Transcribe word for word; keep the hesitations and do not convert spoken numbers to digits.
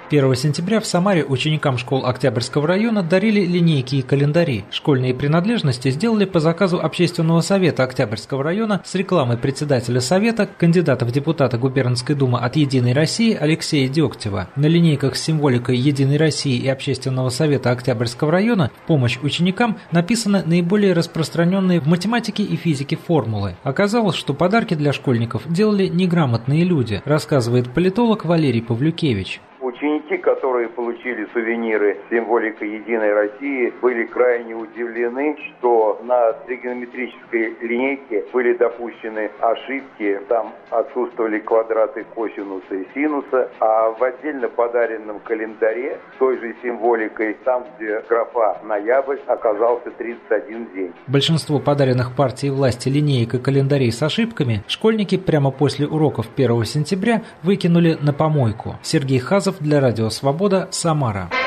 первого сентября в Самаре ученикам школ Октябрьского района дарили линейки и календари. Школьные принадлежности сделали по заказу Общественного совета Октябрьского района с рекламой председателя совета, кандидата в депутаты Губернской думы от «Единой России» Алексея Дегтева. На линейках с символикой «Единой России» и Общественного совета Октябрьского района в помощь ученикам написаны наиболее распространенные в математике и физике формулы. Оказалось, что подарки для школьников делали неграмотные люди, рассказывает политолог Валерий Павлюкевич. Ученики, которые получили сувениры с символикой «Единой России», были крайне удивлены, что на тригонометрической линейке были допущены ошибки. Там отсутствовали квадраты косинуса и синуса, а в отдельно подаренном календаре с той же символикой, там, где графа «Ноябрь», оказался тридцать один день. Большинство подаренных партией власти линеек и календарей с ошибками школьники прямо после уроков первого сентября выкинули на помойку. Сергей Хазов для Радио Свобода, Самара.